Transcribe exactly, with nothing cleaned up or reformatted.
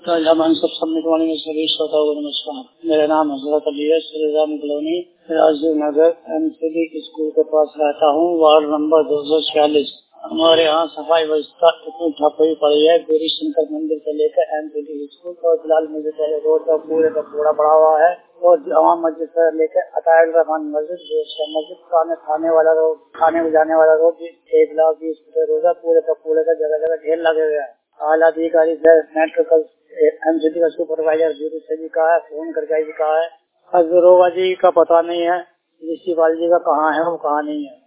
तो जब हम सब सबमिट वाले में सभी श्रोताओं को नमस्कार। मेरा नाम हजरत अली है, Shri Ram colony, Rajiv Nagar MCD school के पास रहता हूँ, वार्ड नंबर दो सौ छियालीस। हमारे यहाँ सफाई व्यवस्था इतनी ठप हुई पड़ी है, गौरी शंकर मंदिर से लेकर एमसीडी स्कूल और फिलहाल मस्जिद वाले रोड का पूरे का पूरा पड़ा हुआ है, और जामा मस्जिद से लेकर अतायुल रहमान मस्जिद, मस्जिद खाने खाने वाला रोड, खाने में जाने वाला रोड एक लाख बीस फीट रोड है, पूरे का पूरे का जगह जगह ढेर लगे हुए हैं। आला अधिकारी मेट्रो एमसीडी का सुपरवाइजर जीरो से भी कहा है, फोन करके भी कहा है। अब रोगा जी का पता नहीं है, म्यूनिसिपालिटी का कहाँ है वो कहाँ नहीं है।